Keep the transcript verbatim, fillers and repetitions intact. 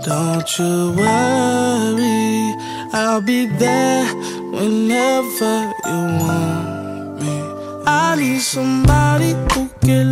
Don't you worry, I'll be there whenever you want me. I need somebody who can